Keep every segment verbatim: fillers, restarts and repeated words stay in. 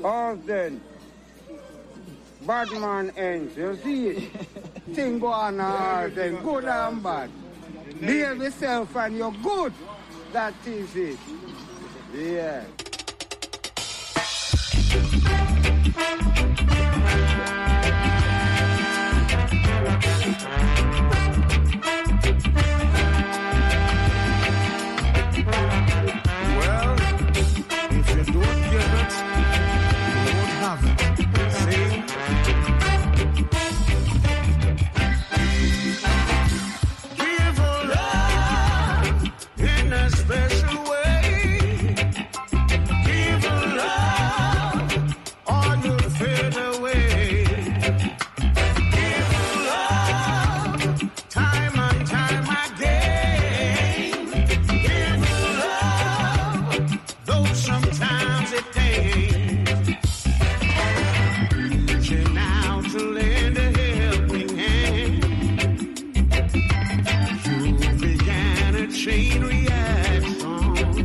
All then. Bad man ends, you see it? Thing go on all then, good and bad. Behave yourself and you're good. That is it. Yeah. Well, if you don't give it, you won't have it. See? Give a love in a special way. Give a love or you'll fade away. Give a love time and time again. Give a love, though sometimes it pains. Reaching out to lend a helping hand. You began a chain reaction.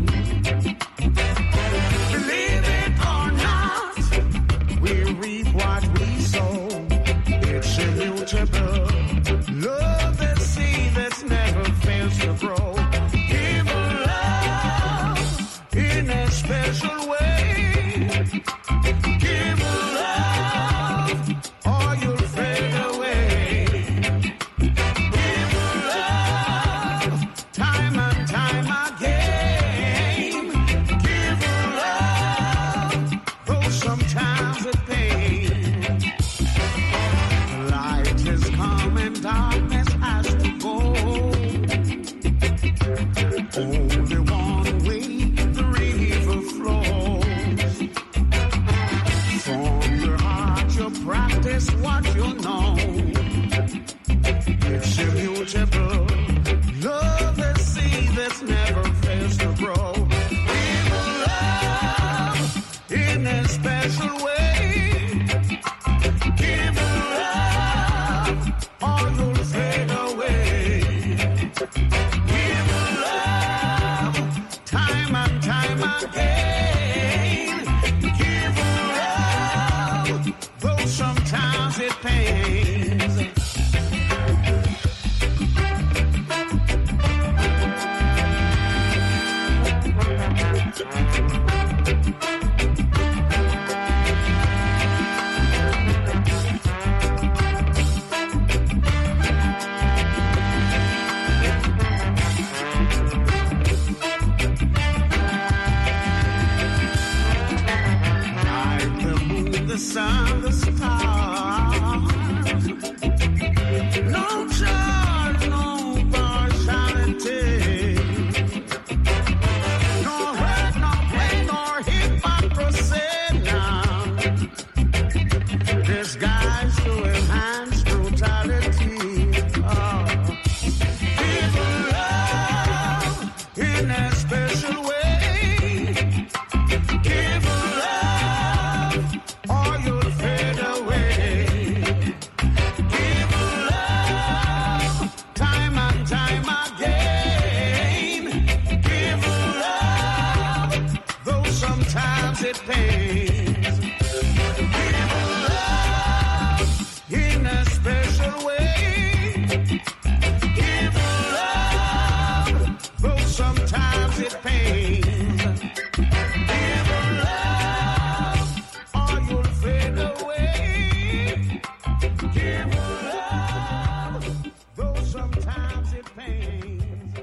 Believe it or not, we reap what we sow. It's immutable. Love the seed that's never fails to grow. Give a love in a special way. Give a love or you'll fade away. Give a love time and time again. Give a love, though sometimes it pains. Light has come and darkness has to go. Only one way the river flows. From your heart you practice what you know. It's immutable. Love the seed that's never fails to grow. Give a love in a special way. Give a love or you'll fade away. Give a love time and time again. Give a love, though sometimes it pains. Like the moon, the sun, the stars. No charge, no partiality. No hurt, no pain, nor hypocrisy. Now, disguise to enhance brutality. Oh. Give a love in a special way. Give a love or you'll fade away. Give a love time and time again. Give a love, though sometimes it pains. Give a love in a special way. Give a love, though sometimes it pains. Give a love or you'll fade away. Give a love, though sometimes it pains.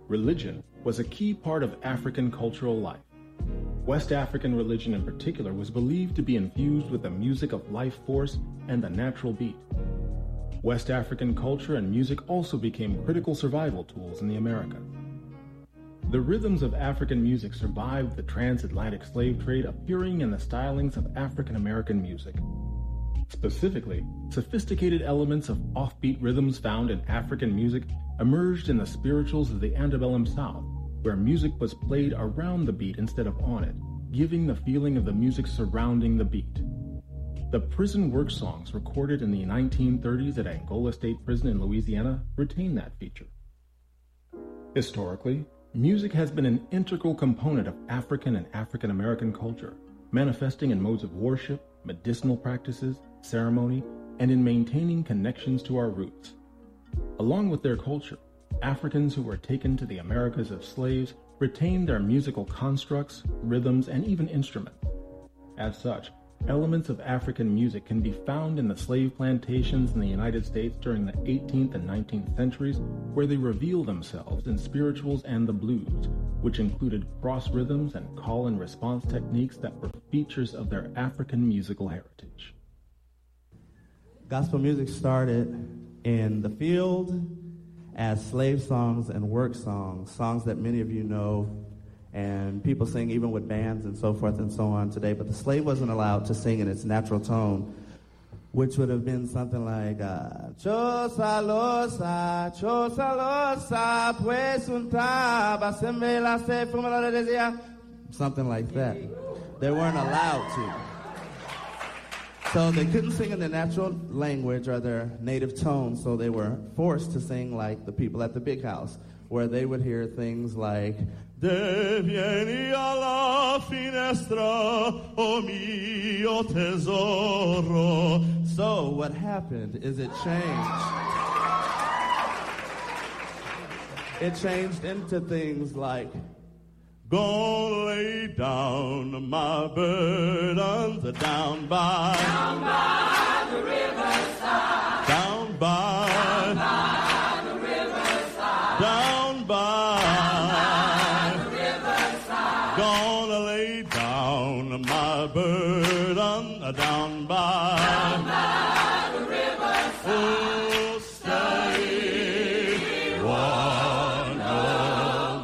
Religion was a key part of African cultural life. West African religion in particular was believed to be infused with the music of life force and the natural beat. West African culture and music also became critical survival tools in the Americas. The rhythms of African music survived the transatlantic slave trade, appearing in the stylings of African American music. Specifically, sophisticated elements of offbeat rhythms found in African music emerged in the spirituals of the antebellum South, where music was played around the beat instead of on it, giving the feeling of the music surrounding the beat. The prison work songs recorded in the nineteen thirties at Angola State Prison in Louisiana retain that feature. Historically, music has been an integral component of African and African American culture, manifesting in modes of worship, medicinal practices, ceremony, and in maintaining connections to our roots. Along with their culture, Africans who were taken to the Americas as slaves retained their musical constructs, rhythms, and even instruments. As such, elements of African music can be found in the slave plantations in the United States during the eighteenth and nineteenth centuries, where they reveal themselves in spirituals and the blues, which included cross rhythms and call and response techniques that were features of their African musical heritage. Gospel music started in the field as slave songs and work songs, songs that many of you know, and people sing even with bands and so forth and so on today. But the slave wasn't allowed to sing in its natural tone, which would have been something like uh, Chosa losa, chosa losa, pues un taba, se me la se fumala de desea, something like that. They weren't allowed to. So they couldn't sing in their natural language or their native tone, so they were forced to sing like the people at the big house, where they would hear things like, De vieni alla finestra, o mio tesoro. So what happened is it changed. It changed into things like, Go lay down my burdens down by, down by the riverside, down by, down by the riverside, down by, down by the riverside. Gonna lay down my burden down by, down by the riverside. Oh, stay one no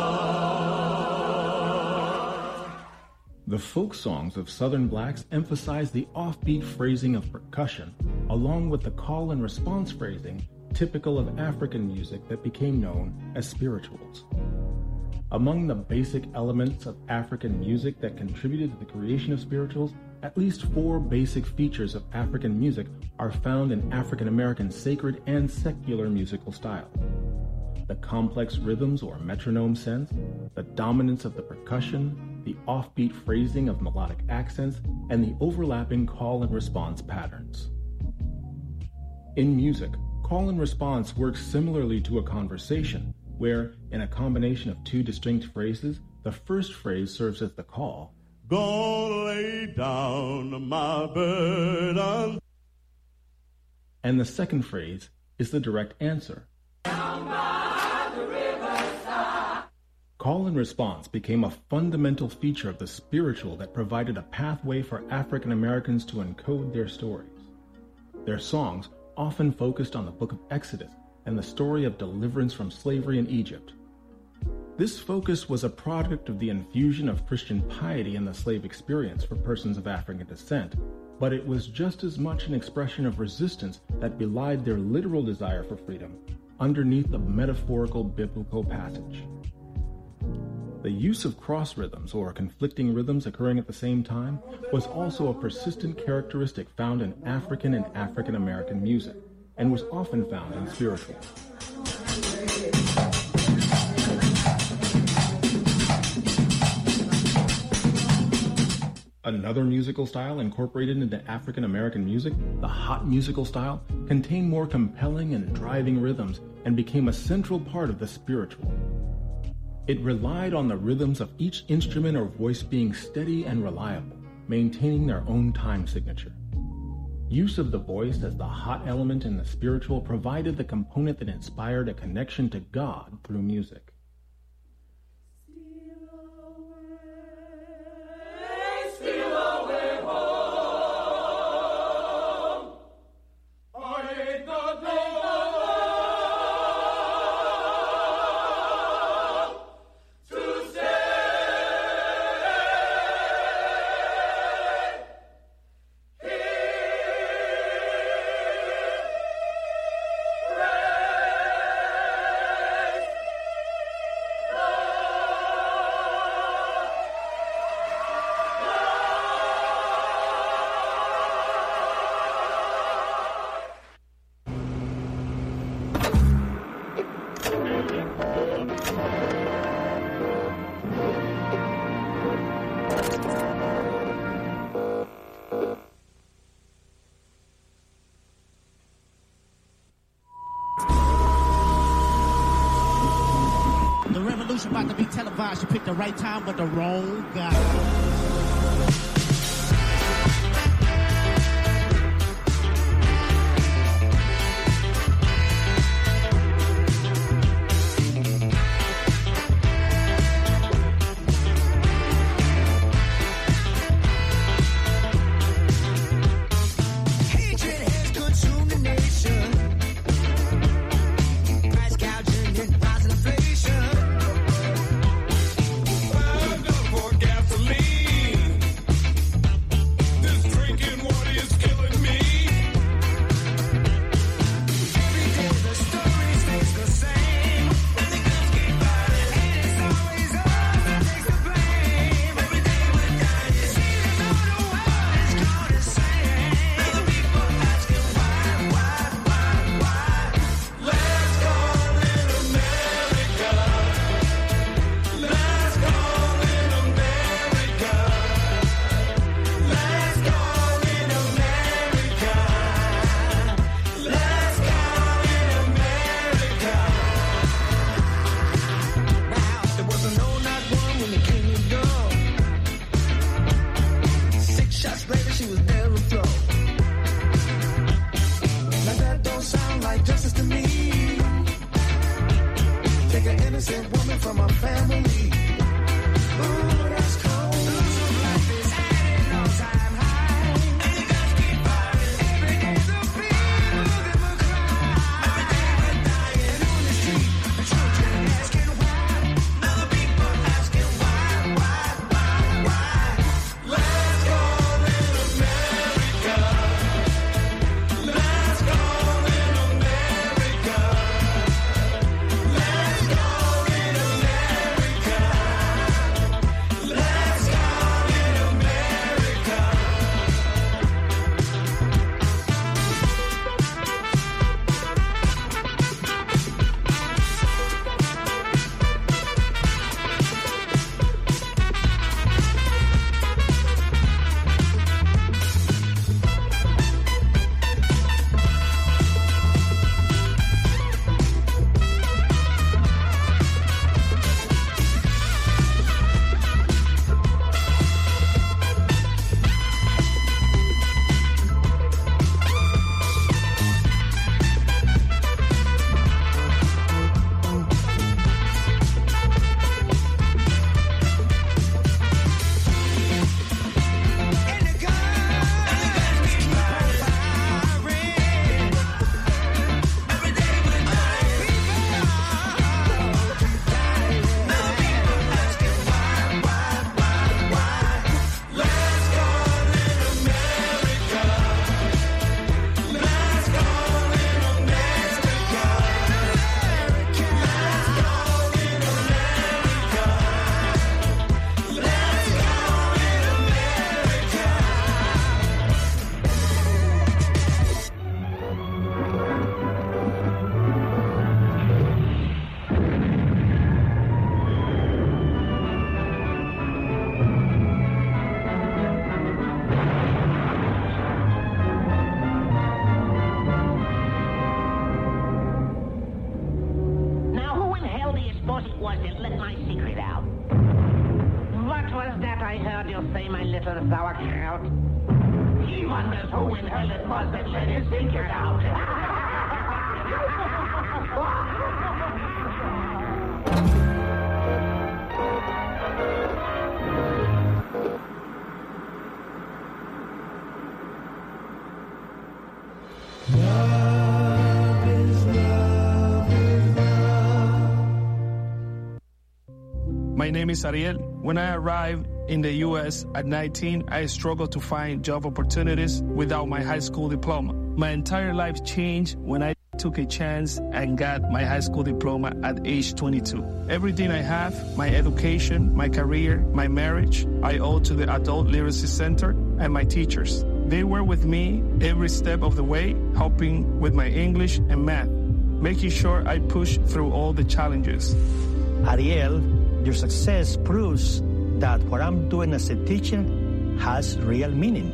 more. The folk songs of Southern blacks emphasize the offbeat phrasing of percussion, along with the call and response phrasing typical of African music that became known as spirituals. Among the basic elements of African music that contributed to the creation of spirituals, at least four basic features of African music are found in African American sacred and secular musical style. The complex rhythms or metronome sense, the dominance of the percussion, the offbeat phrasing of melodic accents, and the overlapping call and response patterns. In music, call and response works similarly to a conversation, where, in a combination of two distinct phrases, the first phrase serves as the call, Go lay down my burden, and the second phrase is the direct answer, Down by the riverside. Call and response became a fundamental feature of the spiritual that provided a pathway for African Americans to encode their stories. Their songs often focused on the book of Exodus and the story of deliverance from slavery in Egypt. This focus was a product of the infusion of Christian piety in the slave experience for persons of African descent, but it was just as much an expression of resistance that belied their literal desire for freedom underneath the metaphorical biblical passage. The use of cross rhythms, or conflicting rhythms occurring at the same time, was also a persistent characteristic found in African and African American music, and was often found in spirituals. Another musical style incorporated into African American music, the hot musical style, contained more compelling and driving rhythms and became a central part of the spiritual. It relied on the rhythms of each instrument or voice being steady and reliable, maintaining their own time signature. Use of the voice as the hot element in the spiritual provided the component that inspired a connection to God through music. to be televised. You picked the right time, but the wrong guy. My name is Ariel. When I arrived in the U S at nineteen, I struggled to find job opportunities without my high school diploma. My entire life changed when I took a chance and got my high school diploma at age twenty-two. Everything I have, my education, my career, my marriage, I owe to the Adult Literacy Center and my teachers. They were with me every step of the way, helping with my English and math, making sure I push through all the challenges. Ariel, your success proves that what I'm doing as a teacher has real meaning.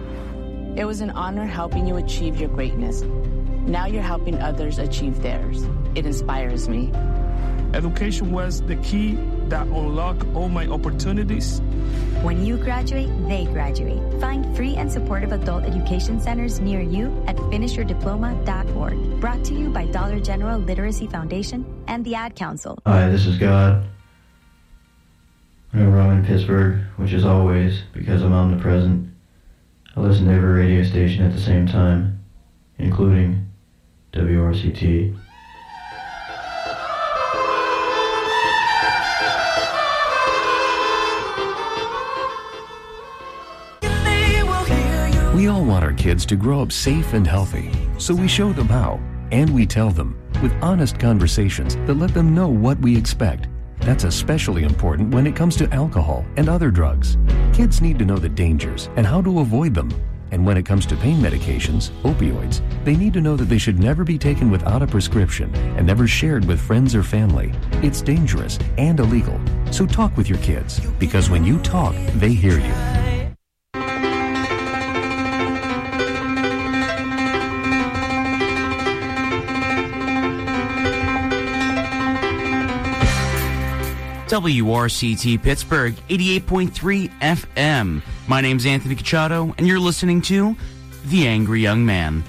It was an honor helping you achieve your greatness. Now you're helping others achieve theirs. It inspires me. Education was the key that unlock all my opportunities. When you graduate, they graduate. Find free and supportive adult education centers near you at finish your diploma dot org. Brought to you by Dollar General Literacy Foundation and the Ad Council. Hi, this is God. Whenever I'm in Pittsburgh, which is always because I'm omnipresent, I listen to every radio station at the same time, including W R C T. We all want our kids to grow up safe and healthy, so we show them how, and we tell them with honest conversations that let them know what we expect. That's especially important when it comes to alcohol and other drugs. Kids need to know the dangers and how to avoid them. And when it comes to pain medications, opioids, they need to know that they should never be taken without a prescription and never shared with friends or family. It's dangerous and illegal. So talk with your kids, because when you talk, they hear you. W R C T Pittsburgh, eighty-eight point three F M. My name's Anthony Cacciato, and you're listening to The Angry Young Man.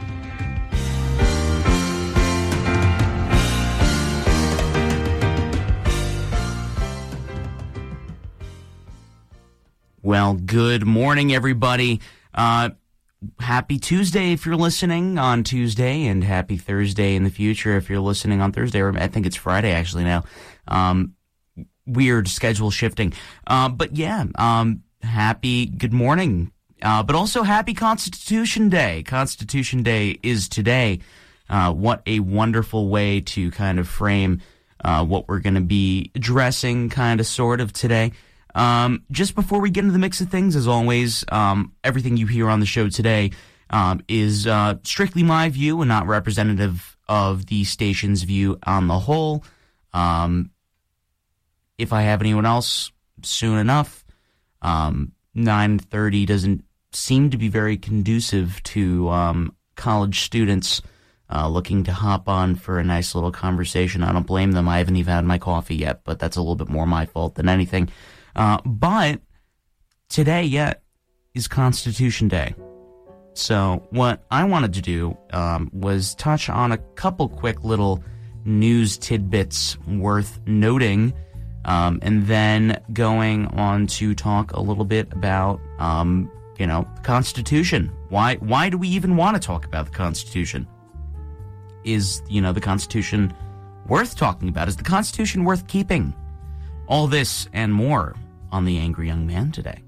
Well, good morning, everybody. Uh, happy Tuesday if you're listening on Tuesday, and happy Thursday in the future if you're listening on Thursday, or I think it's Friday actually now. Um, weird schedule shifting. Uh, but yeah, um, happy good morning. Uh, but also happy Constitution Day. Constitution Day is today. Uh, what a wonderful way to kind of frame uh, what we're going to be addressing kind of sort of today. Um, just before we get into the mix of things, as always, um, everything you hear on the show today um, is uh, strictly my view and not representative of the station's view on the whole. Um, if I have anyone else, soon enough. Um, nine thirty doesn't seem to be very conducive to um, college students uh, looking to hop on for a nice little conversation. I don't blame them. I haven't even had my coffee yet, but that's a little bit more my fault than anything. Uh, but today, yeah, is Constitution Day. So what I wanted to do um, was touch on a couple quick little news tidbits worth noting, um, and then going on to talk a little bit about, um, you know, the Constitution. Why, why do we even want to talk about the Constitution? Is, you know, the Constitution worth talking about? Is the Constitution worth keeping? All this and more on The Angry Young Man today.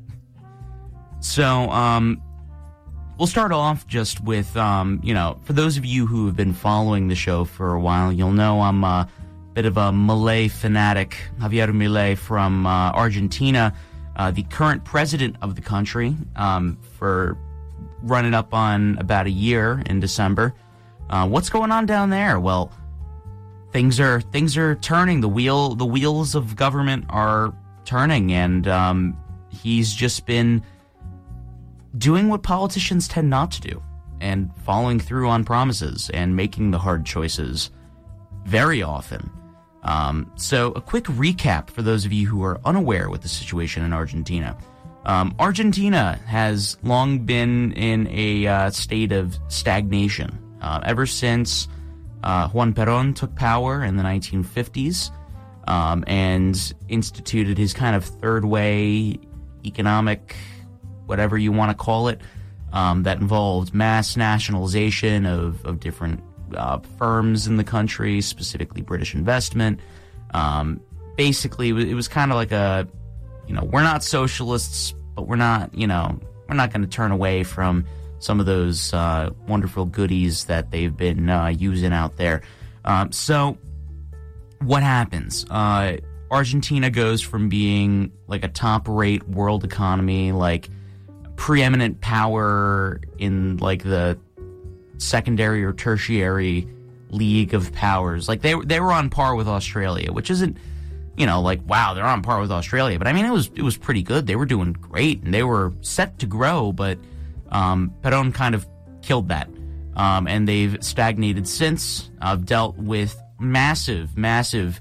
So, um, we'll start off just with, um, you know, for those of you who have been following the show for a while, you'll know I'm a bit of a Milei fanatic. Javier Milei from uh, Argentina, uh, the current president of the country, um, for running up on about a year in December. Uh, what's going on down there? Well, things are things are turning. The wheel, the wheels of government are turning, and um, he's just been doing what politicians tend not to do, and following through on promises and making the hard choices very often. Um, so a quick recap for those of you who are unaware with the situation in Argentina. Um, Argentina has long been in a uh, state of stagnation uh, ever since uh, Juan Perón took power in the nineteen fifties um, and instituted his kind of third way economic, whatever you want to call it, um, that involved mass nationalization of, of different uh, firms in the country, specifically British investment. Um, basically, it was kind of like a, you know, we're not socialists, but we're not, you know, we're not going to turn away from some of those uh, wonderful goodies that they've been uh, using out there. Um, so what happens? Uh, Argentina goes from being like a top-rate world economy, like preeminent power in like the secondary or tertiary league of powers. Like they they were on par with Australia, which isn't, you know, like wow, they're on par with Australia, but I mean it was it was pretty good. They were doing great and they were set to grow, but um, Perón kind of killed that, um, and they've stagnated since. I've dealt with massive, massive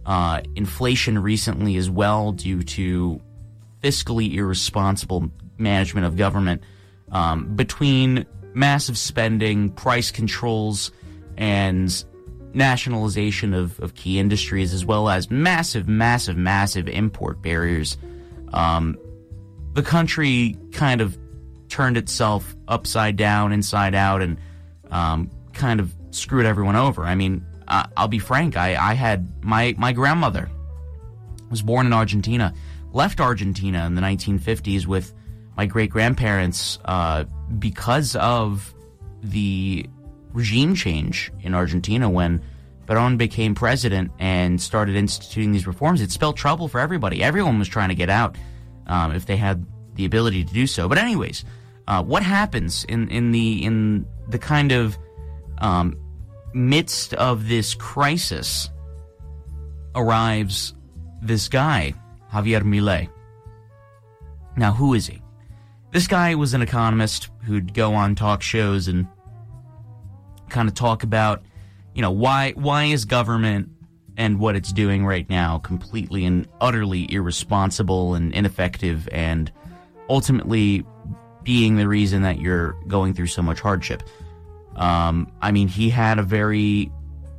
uh, inflation recently as well due to fiscally irresponsible management of government, um, between massive spending, price controls, and nationalization of, of key industries, as well as massive, massive, massive import barriers. Um, the country kind of turned itself upside down, inside out, and um, kind of screwed everyone over. I mean, I, I'll be frank, I, I had, my, my grandmother was born in Argentina, left Argentina in the nineteen fifties with my great-grandparents uh, because of the regime change in Argentina when Perón became president and started instituting these reforms. It spelled trouble for everybody. Everyone was trying to get out um, if they had the ability to do so. But anyways, uh, what happens in, in the in the kind of um, midst of this crisis arrives this guy, Javier Milei. Now, who is he? This guy was an economist who'd go on talk shows and kind of talk about, you know, why why is government and what it's doing right now completely and utterly irresponsible and ineffective, and ultimately being the reason that you're going through so much hardship. Um, I mean, he had a very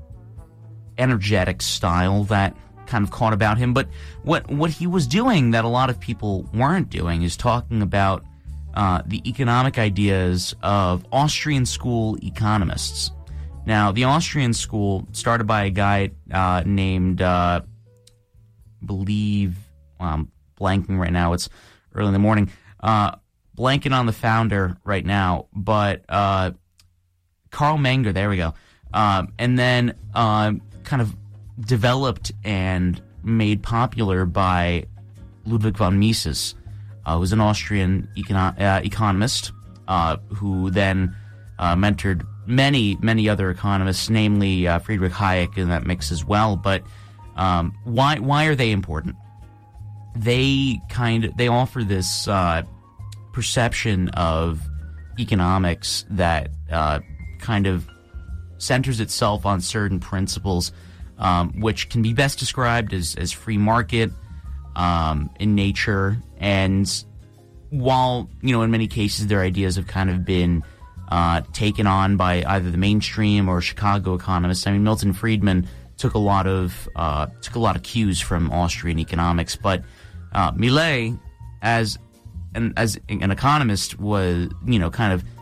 energetic style that kind of caught about him, but what what he was doing that a lot of people weren't doing is talking about uh, the economic ideas of Austrian school economists. Now, the Austrian school started by a guy uh, named, uh, believe, well, I'm blanking right now, it's early in the morning, uh, blanking on the founder right now, but uh, Karl Menger, there we go, um, and then uh, kind of developed and made popular by Ludwig von Mises, uh, who was an Austrian econo- uh, economist uh, who then uh, mentored many, many other economists, namely uh, Friedrich Hayek in that mix as well. But um, why why are they important? They kind of, they offer this uh, perception of economics that uh, kind of centers itself on certain principles, Um, which can be best described as, as free market um, in nature. And while, you know, in many cases their ideas have kind of been uh, taken on by either the mainstream or Chicago economists. I mean, Milton Friedman took a lot of uh, took a lot of cues from Austrian economics, but uh, Milei, as an as an economist, was, you know, kind of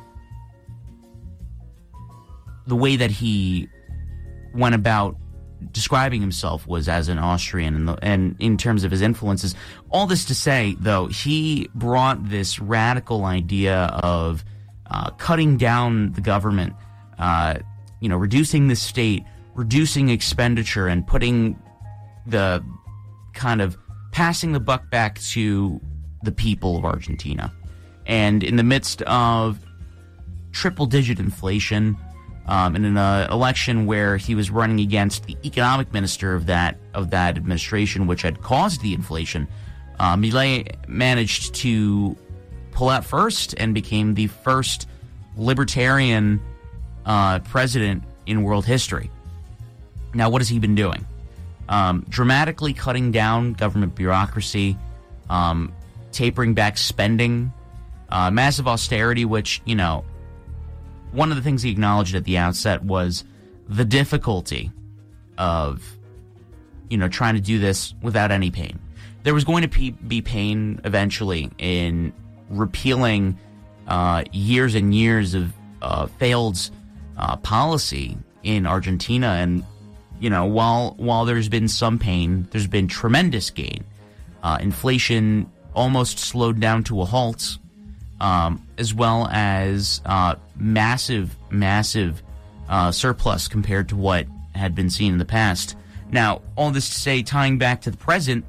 the way that he went about describing himself was as an Austrian, and, the, and in terms of his influences. All this to say, though, he brought this radical idea of uh, cutting down the government, uh, you know, reducing the state, reducing expenditure, and putting the kind of passing the buck back to the people of Argentina. And in the midst of triple-digit inflation, Um, in an uh, election where he was running against the economic minister of that of that administration, which had caused the inflation, uh, Milei managed to pull out first and became the first libertarian uh, president in world history. Now, what has he been doing? Um, dramatically cutting down government bureaucracy, um, tapering back spending, uh, massive austerity, which, you know, one of the things he acknowledged at the outset was the difficulty of, you know, trying to do this without any pain. There was going to be pain eventually in repealing uh, years and years of uh, failed uh, policy in Argentina. And, you know, while while there's been some pain, there's been tremendous gain. Uh, inflation almost slowed down to a halt. Um, as well as uh, massive, massive uh, surplus compared to what had been seen in the past. Now, all this to say, tying back to the present,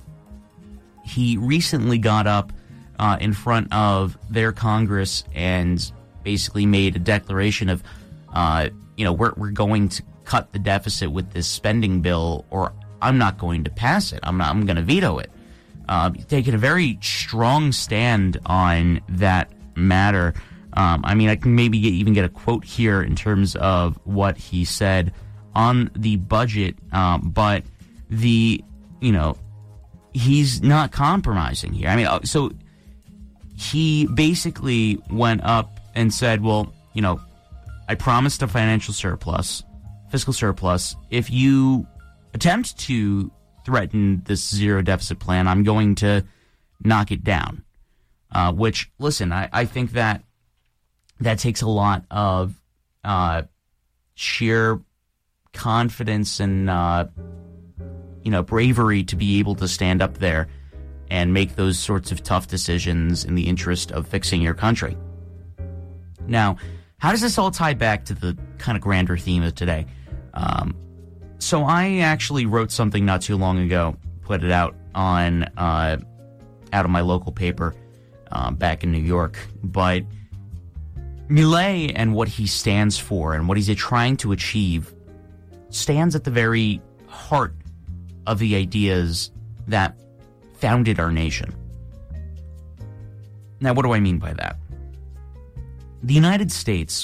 he recently got up uh, in front of their Congress and basically made a declaration of, uh, you know, we're, we're going to cut the deficit with this spending bill, or I'm not going to pass it. I'm not, I'm going to veto it. Uh, taking a very strong stand on that matter. Um, I mean, I can maybe get, even get a quote here in terms of what he said on the budget, um, but the you know, he's not compromising here. I mean, so he basically went up and said, well, you know, I promised a financial surplus, fiscal surplus. If you attempt to threaten this zero deficit plan, I'm going to knock it down. Uh, which, listen, I, I think that that takes a lot of uh, sheer confidence and, uh, you know, bravery to be able to stand up there and make those sorts of tough decisions in the interest of fixing your country. Now, how does this all tie back to the kind of grander theme of today? Um, so I actually wrote something not too long ago, put it out on uh, out of my local paper uh, back in New York. But Milei and what he stands for and what he's trying to achieve stands at the very heart of the ideas that founded our nation. Now, what do I mean by that? The United States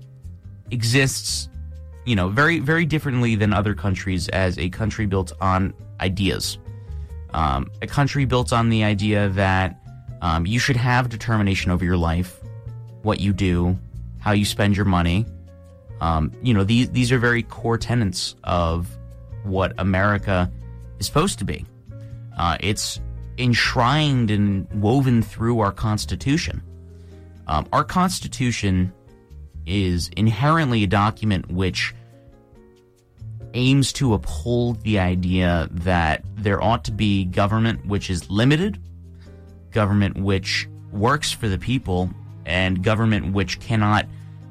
exists, you know, very, very differently than other countries as a country built on ideas. Um, a country built on the idea that um, you should have determination over your life, what you do, how you spend your money. Um, you know, these these are very core tenets of what America is supposed to be. Uh, it's enshrined and woven through our Constitution. Um, our Constitution is inherently a document which aims to uphold the idea that there ought to be government which is limited, government which works for the people, and government which cannot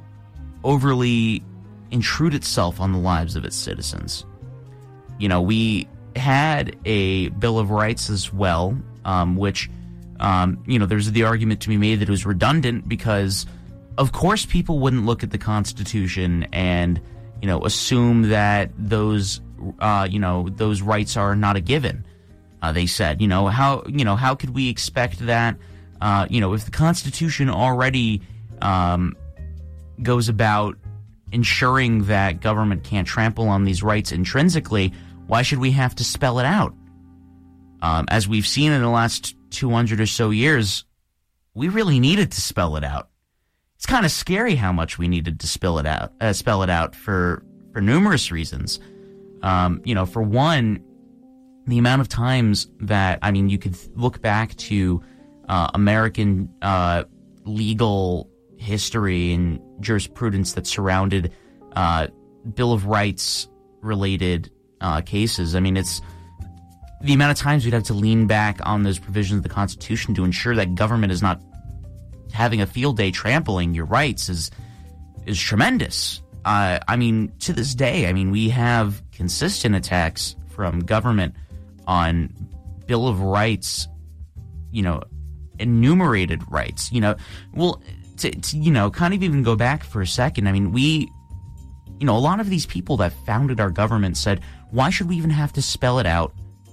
overly intrude itself on the lives of its citizens. You know, we had a Bill of Rights as well, um, which, um, you know, there's the argument to be made that it was redundant because, of course, people wouldn't look at the Constitution and, you know, assume that those, uh, you know, those rights are not a given. Uh, they said, you know, how, you know, how could we expect that, uh, you know, if the Constitution already um, goes about ensuring that government can't trample on these rights intrinsically, why should we have to spell it out? Um, as we've seen in the last two hundred or so years, we really needed to spell it out. It's kind of scary how much we needed to spell it out, uh, spell it out for, for numerous reasons. Um, you know, for one, the amount of times that, I mean, you could look back to uh, American uh, legal history and jurisprudence that surrounded uh, Bill of Rights related uh, cases. I mean, it's the amount of times we'd have to lean back on those provisions of the Constitution to ensure that government is not having a field day trampling your rights is is tremendous. Uh, I mean, to this day, I mean, we have consistent attacks from government on Bill of Rights, you know, enumerated rights. You know, well, to, to you know, kind of even go back for a second. I mean, we, you know, a lot of these people that founded our government said, why should we even have to spell it out?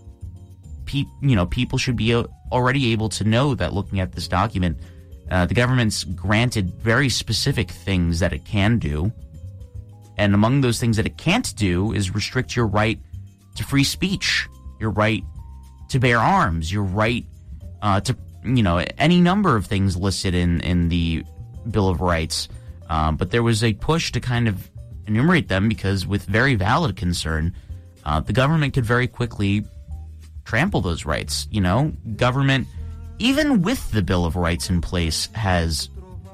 Pe- you know, people should be already able to know that looking at this document, uh, the government's granted very specific things that it can do. And among those things that it can't do is restrict your right to free speech, your right to bear arms, your right uh, to, you know, any number of things listed in, in the Bill of Rights. Um, but there was a push to kind of enumerate them because with very valid concern, uh, the government could very quickly trample those rights. You know, government, even with the Bill of Rights in place, has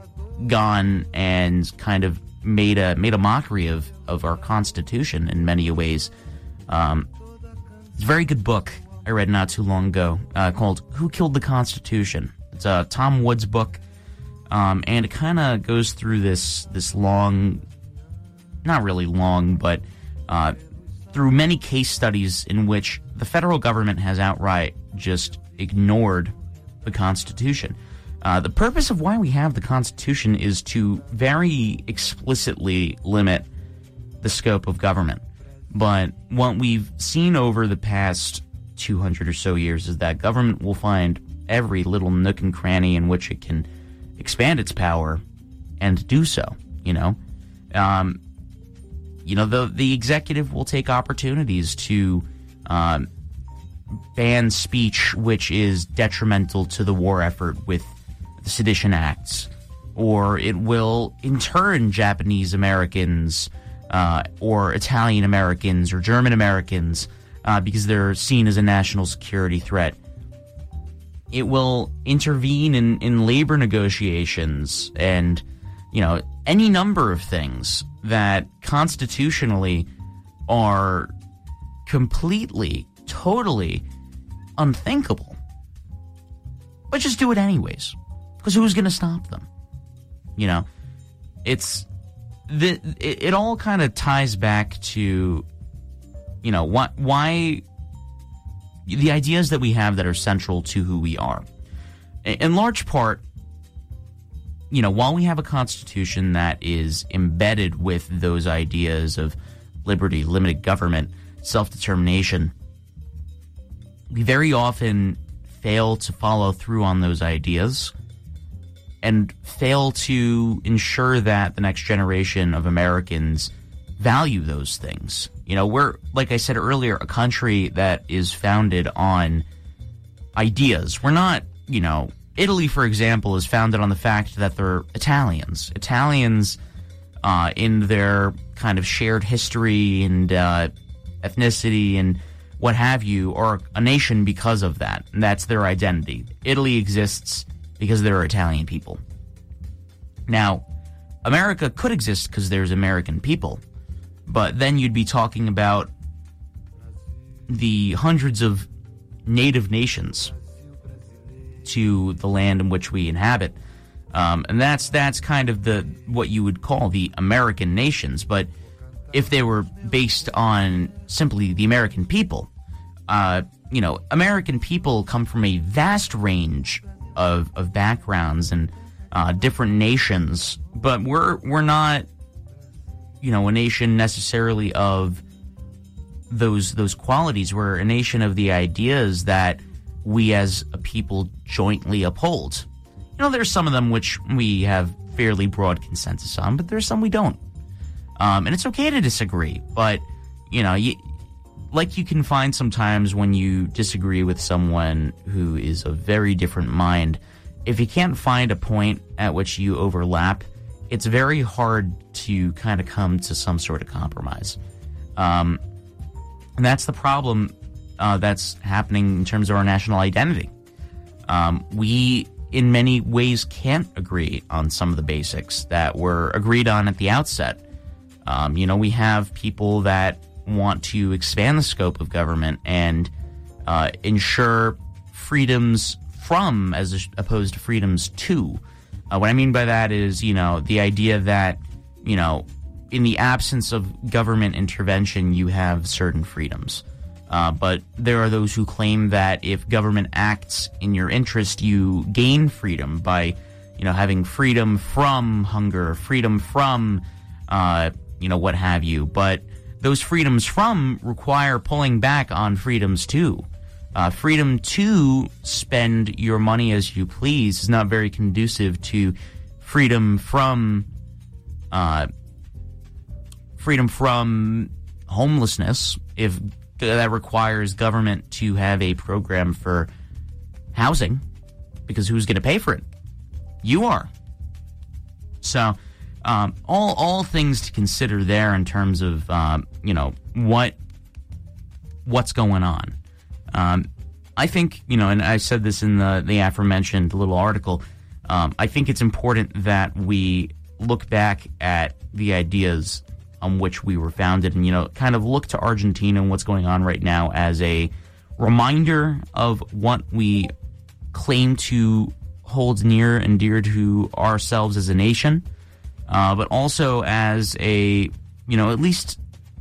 gone and kind of made a made a mockery of, of our Constitution in many ways. Um, it's a very good book I read not too long ago uh, called Who Killed the Constitution? It's a Tom Woods book, um, and it kind of goes through this this long, not really long, but uh, through many case studies in which the federal government has outright just ignored the Constitution. Uh, the purpose of why we have the Constitution is to very explicitly limit the scope of government. But what we've seen over the past two hundred or so years is that government will find every little nook and cranny in which it can expand its power and do so, you know. Um, you know, the the executive will take opportunities to um, ban speech which is detrimental to the war effort with the Sedition Acts, or it will intern Japanese Americans uh, or Italian Americans or German Americans uh, because they're seen as a national security threat. It will intervene in, in labor negotiations and, you know, any number of things that constitutionally are completely, totally unthinkable. But just do it anyways, because who's going to stop them? You know, it's the it, it all kind of ties back to, you know, why why the ideas that we have that are central to who we are. In large part, you know, while we have a constitution that is embedded with those ideas of liberty, limited government, self-determination, we very often fail to follow through on those ideas and fail to ensure that the next generation of Americans value those things. You know, we're, like I said earlier, a country that is founded on ideas. We're not, you know, Italy, for example, is founded on the fact that they're Italians. Italians, uh, in their kind of shared history and uh, ethnicity and what have you, are a nation because of that. And that's their identity. Italy exists because there are Italian people. Now, America could exist because there's American people, but then you'd be talking about the hundreds of native nations to the land in which we inhabit, um, and that's that's kind of the what you would call the American nations. But if they were based on simply the American people, uh, you know, American people come from a vast range of of backgrounds and uh, different nations, but we're we're not, you know, a nation necessarily of those those qualities. We're a nation of the ideas that we as a people jointly uphold. You know, there's some of them which we have fairly broad consensus on, but there's some we don't. Um, and it's okay to disagree, but, you know, you, like you can find sometimes when you disagree with someone who is of very different mind, if you can't find a point at which you overlap, it's very hard to kind of come to some sort of compromise. Um, and that's the problem uh, that's happening in terms of our national identity. Um, we, in many ways, can't agree on some of the basics that were agreed on at the outset. Um, you know, we have people that want to expand the scope of government and uh, ensure freedoms from as opposed to freedoms to. Uh, what I mean by that is, you know, the idea that, you know, in the absence of government intervention, you have certain freedoms. Uh, but there are those who claim that if government acts in your interest, you gain freedom by, you know, having freedom from hunger, freedom from, uh, you know, what have you. But those freedoms from require pulling back on freedoms to. Uh, freedom to spend your money as you please is not very conducive to freedom from, uh, freedom from homelessness. If that requires government to have a program for housing, because who's going to pay for it? You are. So, um, all all things to consider there in terms of um, you know what what's going on. Um, I think, you know, and I said this in the, the aforementioned little article, um, I think it's important that we look back at the ideas on which we were founded and, you know, kind of look to Argentina and what's going on right now as a reminder of what we claim to hold near and dear to ourselves as a nation, uh, but also as a, you know, at least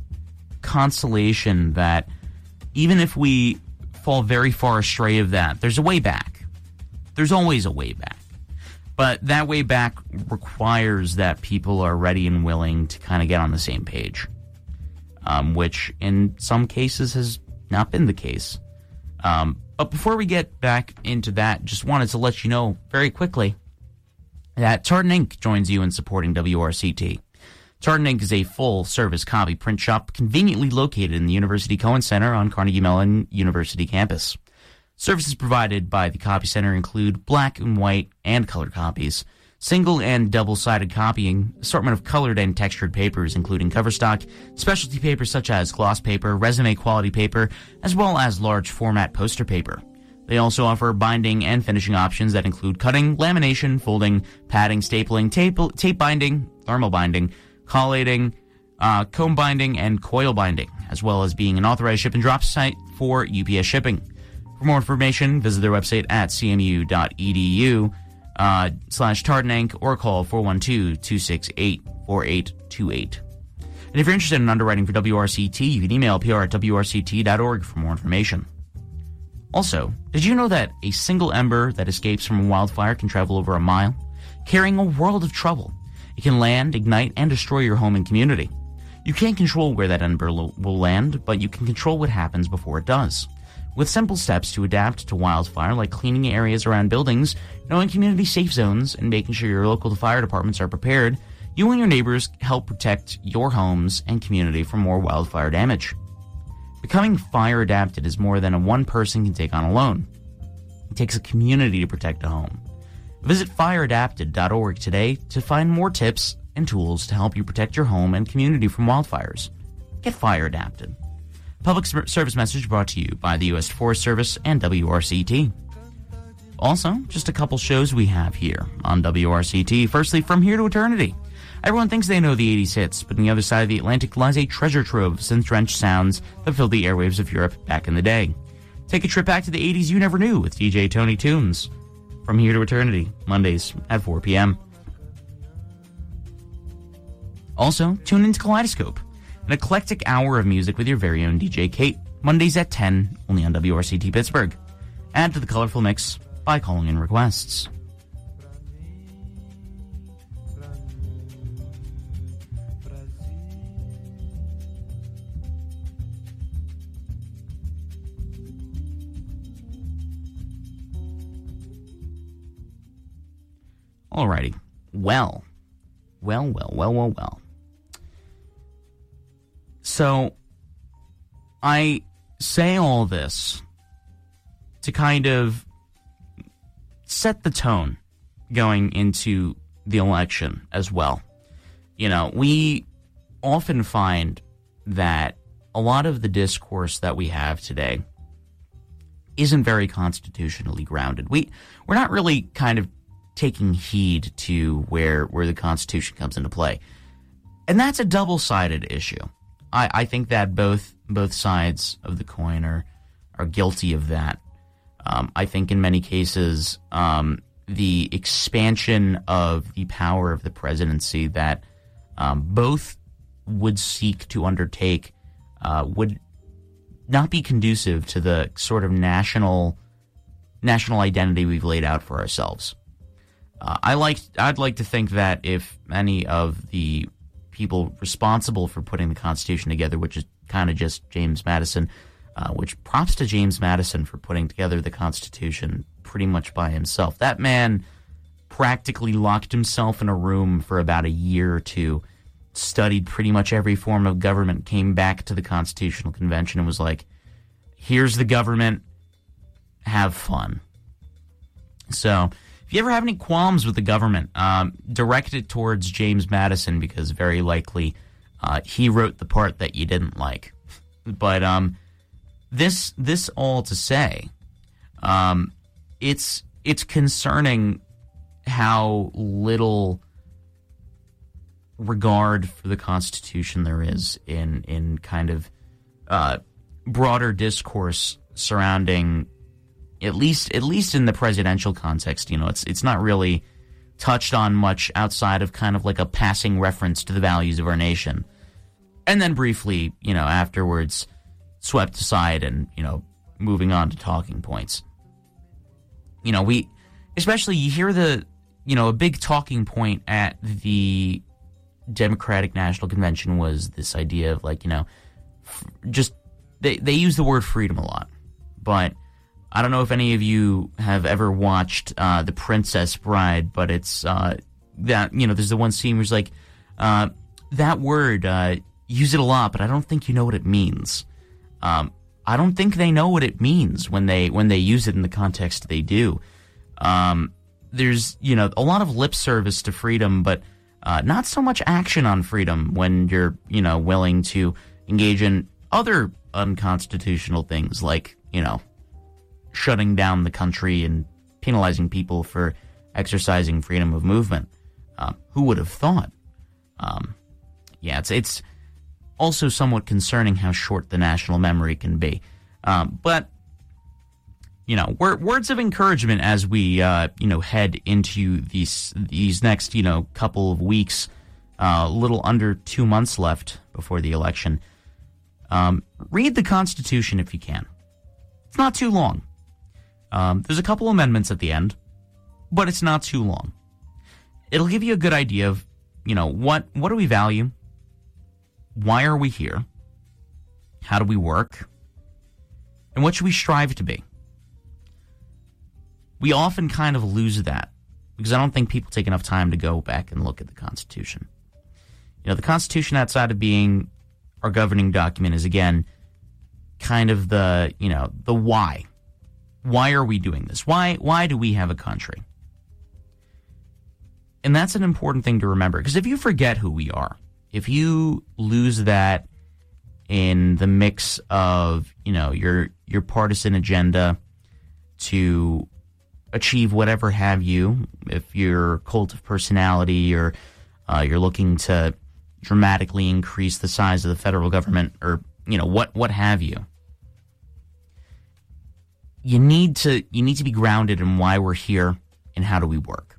consolation that even if we fall very far astray of that, there's a way back. There's always a way back. But that way back requires that people are ready and willing to kind of get on the same page, um, which in some cases has not been the case. Um, but before we get back into that, just wanted to let you know very quickly that Tartan Incorporated joins you in supporting W R C T. Tartan Ink is a full-service copy print shop conveniently located in the University Cohen Center on Carnegie Mellon University campus. Services provided by the Copy Center include black and white and colored copies, single and double-sided copying, assortment of colored and textured papers, including cover stock, specialty papers such as gloss paper, resume quality paper, as well as large format poster paper. They also offer binding and finishing options that include cutting, lamination, folding, padding, stapling, tape, tape binding, thermal binding, collating, uh, comb binding, and coil binding, as well as being an authorized ship and drop site for U P S shipping. For more information, visit their website at cmu.edu uh, slash Tartan Ink or call four one two, two six eight, four eight two eight. And if you're interested in underwriting for W R C T, you can email P R at W R C T dot org for more information. Also, did you know that a single ember that escapes from a wildfire can travel over a mile, carrying a world of trouble? It can land, ignite, and destroy your home and community. You can't control where that ember will land, but you can control what happens before it does. With simple steps to adapt to wildfire, like cleaning areas around buildings, knowing community safe zones, and making sure your local fire departments are prepared, you and your neighbors help protect your homes and community from more wildfire damage. Becoming fire adapted is more than a one person can take on alone. It takes a community to protect a home. Visit fire adapted dot org today to find more tips and tools to help you protect your home and community from wildfires. Get fire adapted. Public service message brought to you by the U S Forest Service and W R C T. Also, just a couple shows we have here on W R C T. Firstly, From Here to Eternity. Everyone thinks they know the eighties hits, but on the other side of the Atlantic lies a treasure trove of synth-drenched sounds that filled the airwaves of Europe back in the day. Take a trip back to the eighties you never knew with D J Tony Tunes. From Here to Eternity, Mondays at four p.m. Also, tune into Kaleidoscope, an eclectic hour of music with your very own D J Kate, Mondays at ten, only on W R C T Pittsburgh. Add to the colorful mix by calling in requests. Alrighty. Well. Well, well, well, well, well. So, I say all this to kind of set the tone going into the election as well. You know, we often find that a lot of the discourse that we have today isn't very constitutionally grounded. We, we're not really kind of taking heed to where where the Constitution comes into play. And that's a double-sided issue. I, I think that both both sides of the coin are, are guilty of that. Um, I think in many cases, um, the expansion of the power of the presidency that um, both would seek to undertake uh, would not be conducive to the sort of national national identity we've laid out for ourselves. Uh, I like. I'd like to think that if any of the people responsible for putting the Constitution together, which is kind of just James Madison, uh, which props to James Madison for putting together the Constitution pretty much by himself. That man practically locked himself in a room for about a year or two, studied pretty much every form of government, came back to the Constitutional Convention and was like, here's the government, have fun. So, if you ever have any qualms with the government, um, direct it towards James Madison, because very likely uh, he wrote the part that you didn't like. But um, this this all to say, um, it's it's concerning how little regard for the Constitution there is in in kind of uh, broader discourse surrounding. At least, at least in the presidential context, you know, it's it's not really touched on much outside of kind of like a passing reference to the values of our nation, and then briefly, you know, afterwards, swept aside and you know, moving on to talking points. You know, we, especially you hear the, you know, a big talking point at the Democratic National Convention was this idea of like, you know, f- just they they use the word freedom a lot, but. I don't know if any of you have ever watched uh, The Princess Bride, but it's uh, that, you know, there's the one scene where it's like, uh, that word, uh, use it a lot, but I don't think you know what it means. Um, I don't think they know what it means when they when they use it in the context they do. Um, there's, you know, a lot of lip service to freedom, but uh, not so much action on freedom when you're, you know, willing to engage in other unconstitutional things like, you know, shutting down the country and penalizing people for exercising freedom of movement. Uh, who would have thought? Um, yeah, it's it's also somewhat concerning how short the national memory can be. Um, but, you know, word, words of encouragement as we, uh, you know, head into these these next, you know, couple of weeks, uh, a little under two months left before the election. Um, read the Constitution if you can. It's not too long. Um, there's a couple amendments at the end, but it's not too long. It'll give you a good idea of, you know, what what do we value? Why are we here? How do we work? And what should we strive to be? We often kind of lose that because I don't think people take enough time to go back and look at the Constitution. You know, the Constitution, outside of being our governing document, is, again, kind of the, you know, the why. Why are we doing this? Why, why do we have a country? And that's an important thing to remember, because if you forget who we are, if you lose that in the mix of, you know, your your partisan agenda to achieve whatever have you, if you're a cult of personality or uh, you're looking to dramatically increase the size of the federal government or, you know, what what have you, you need to you need to be grounded in why we're here and how do we work.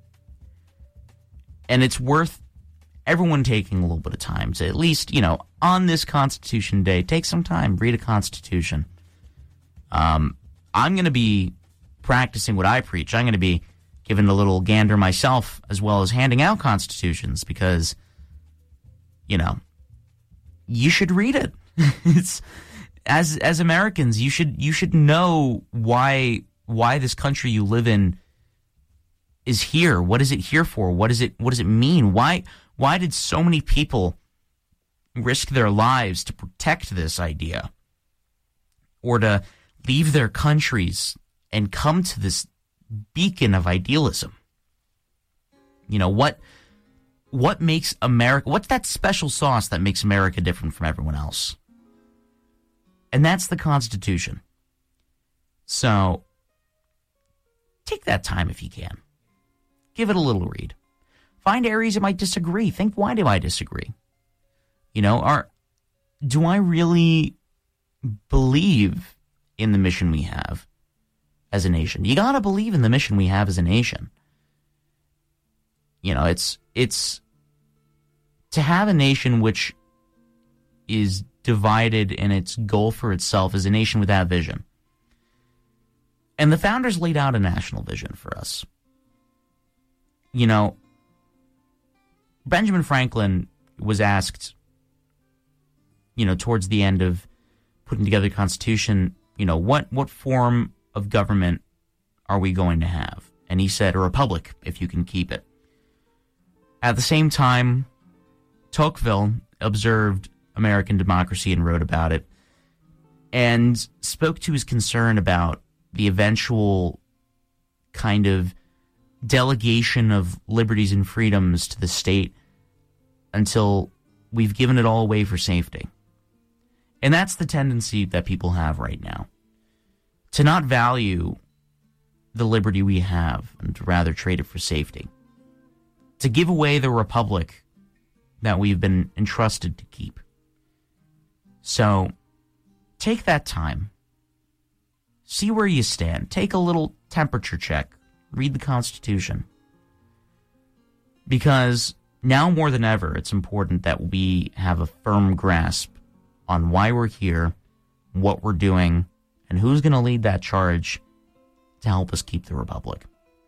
And it's worth everyone taking a little bit of time to at least, you know, on this Constitution Day, take some time, read a Constitution. Um, I'm going to be practicing what I preach. I'm going to be giving a little gander myself as well as handing out constitutions because, you know, you should read it. It's as as Americans, you should you should know why why this country you live in is here. What is it here for? What is it what does it mean? Why why did so many people risk their lives to protect this idea or to leave their countries and come to this beacon of idealism? You know, what what makes America, what's that special sauce that makes America different from everyone else? And that's the Constitution. So take that time if you can. Give it a little read. Find areas you might disagree. Think, why do I disagree? You know, are do I really believe in the mission we have as a nation? You gotta believe in the mission we have as a nation. You know, it's it's to have a nation which is divided in its goal for itself is a nation without vision. And the founders laid out a national vision for us. You know, Benjamin Franklin was asked, you know, towards the end of putting together the Constitution, you know, what, what form of government are we going to have? And he said, a republic, if you can keep it. At the same time, Tocqueville observed American democracy and wrote about it and spoke to his concern about the eventual kind of delegation of liberties and freedoms to the state until we've given it all away for safety. And that's the tendency that people have right now, to not value the liberty we have and to rather trade it for safety, to give away the republic that we've been entrusted to keep. So take that time, see where you stand, take a little temperature check, read the Constitution. Because now more than ever, it's important that we have a firm grasp on why we're here, what we're doing, and who's going to lead that charge to help us keep the republic.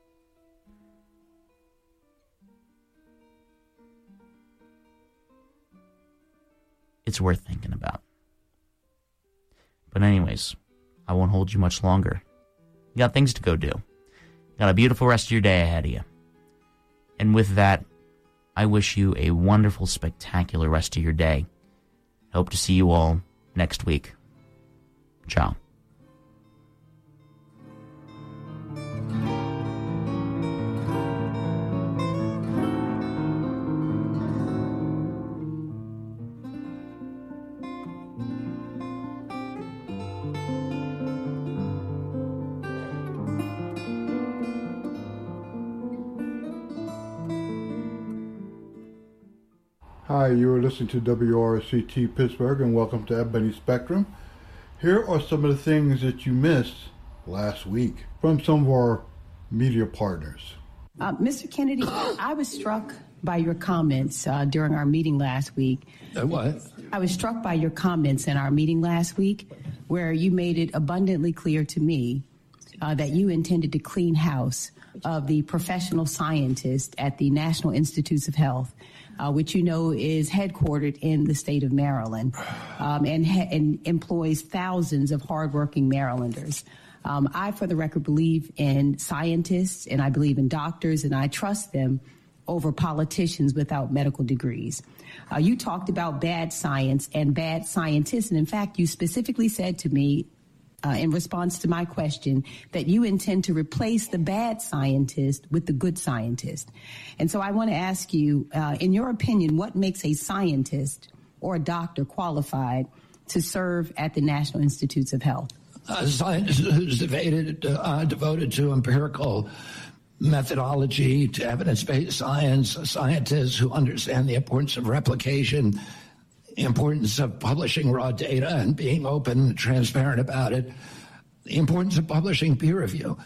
It's worth thinking about. But anyways, I won't hold you much longer. You got things to go do. Got a beautiful rest of your day ahead of you. And with that, I wish you a wonderful, spectacular rest of your day. Hope to see you all next week. Ciao. Hi, you are listening to W R C T Pittsburgh, and welcome to Ebony Spectrum. Here are some of the things that you missed last week from some of our media partners. Uh, Mister Kennedy, I was struck by your comments uh, during our meeting last week. Uh, what? I was struck by your comments in our meeting last week, where you made it abundantly clear to me uh, that you intended to clean house of the professional scientist at the National Institutes of Health, Uh, which you know is headquartered in the state of Maryland um, and, ha- and employs thousands of hardworking Marylanders. Um, I, for the record, believe in scientists and I believe in doctors, and I trust them over politicians without medical degrees. Uh, you talked about bad science and bad scientists, and in fact, you specifically said to me Uh, in response to my question, that you intend to replace the bad scientist with the good scientist. And so I want to ask you, uh, in your opinion, what makes a scientist or a doctor qualified to serve at the National Institutes of Health? A scientist who's devoted, uh, devoted to empirical methodology, to evidence-based science, scientists who understand the importance of replication, importance of publishing raw data and being open and transparent about it, the importance of publishing peer review.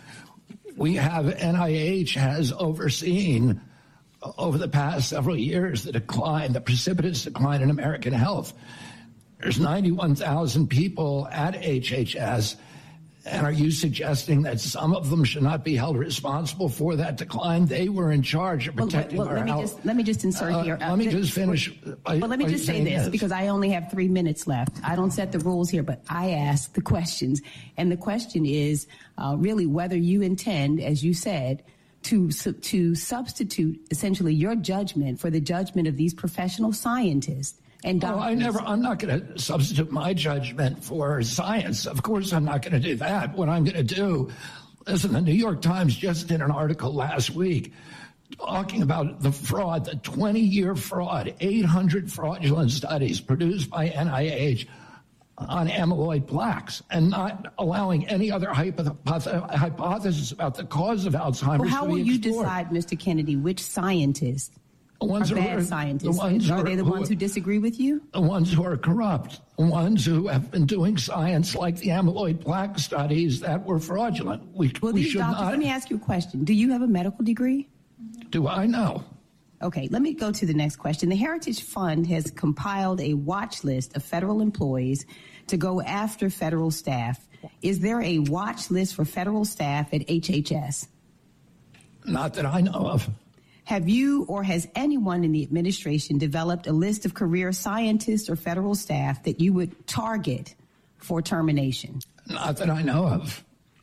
We have, N I H has overseen over the past several years the decline, the precipitous decline in American health. There's ninety-one thousand people at H H S, and are you suggesting that some of them should not be held responsible for that decline? They were in charge of protecting well, well, our let me health. Just, let me just insert uh, here. Uh, let me just finish. Well, well let me just say this, because I only have three minutes left. I don't set the rules here, but I ask the questions. And the question is uh, really whether you intend, as you said, to to substitute essentially your judgment for the judgment of these professional scientists. And oh, I never, I'm not going to substitute my judgment for science. Of course, I'm not going to do that. What I'm going to do, listen, the New York Times just did an article last week talking about the fraud, the twenty-year fraud, eight hundred fraudulent studies produced by N I H on amyloid plaques, and not allowing any other hypoth- hypothesis about the cause of Alzheimer's. Well, how to be will you explored. decide, Mister Kennedy, which scientists The ones are who bad are, scientists? The ones are they the who ones are, who disagree with you? The ones who are corrupt. The ones who have been doing science like the amyloid plaque studies that were fraudulent. We, Well, we these should doctors, not. let me ask you a question. Do you have a medical degree? Do I know? Okay, let me go to the next question. The Heritage Fund has compiled a watch list of federal employees to go after federal staff. Is there a watch list for federal staff at H H S? Not that I know of. Have you or has anyone in the administration developed a list of career scientists or federal staff that you would target for termination? Not that I know of.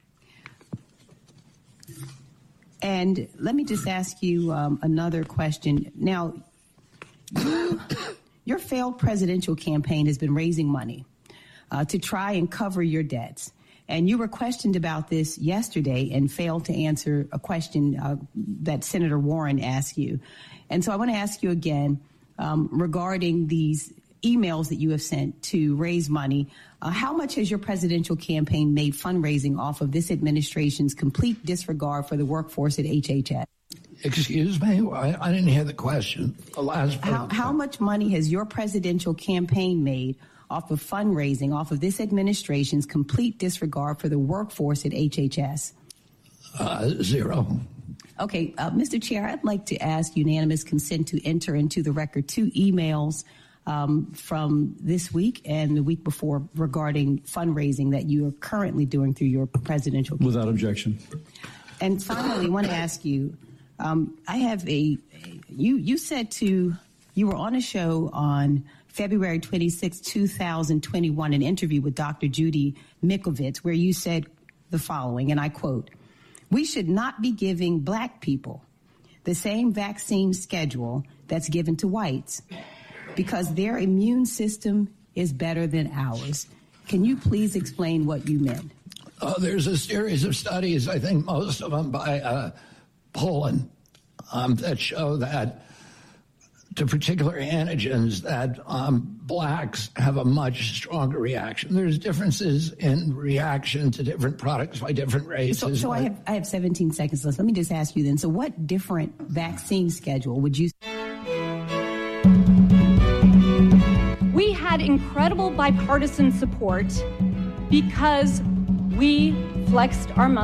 And let me just ask you um, another question. Now, you, your failed presidential campaign has been raising money uh, to try and cover your debts. And you were questioned about this yesterday and failed to answer a question uh, that Senator Warren asked you. And so I want to ask you again um, regarding these emails that you have sent to raise money. Uh, how much has your presidential campaign made fundraising off of this administration's complete disregard for the workforce at H H S? Excuse me? I, I didn't hear the question. The last How, how much money has your presidential campaign made off of fundraising, off of this administration's complete disregard for the workforce at H H S? Uh, zero. Okay, uh, Mister Chair, I'd like to ask unanimous consent to enter into the record two emails um, from this week and the week before regarding fundraising that you are currently doing through your presidential campaign. Without objection. And finally, I want to ask you, um, I have a, you, you said to, you were on a show on February twenty-sixth, two thousand twenty-one, an interview with Doctor Judy Mikovits, where you said the following, and I quote, "We should not be giving black people the same vaccine schedule that's given to whites because their immune system is better than ours. Can you please explain what you meant? Uh, there's a series of studies, I think most of them by uh, Poland, um, that show that to particular antigens that um, blacks have a much stronger reaction. There's differences in reaction to different products by different races. So, so I have I have seventeen seconds left. Let me just ask you then. So what different vaccine schedule would you... We had incredible bipartisan support because we flexed our muscles.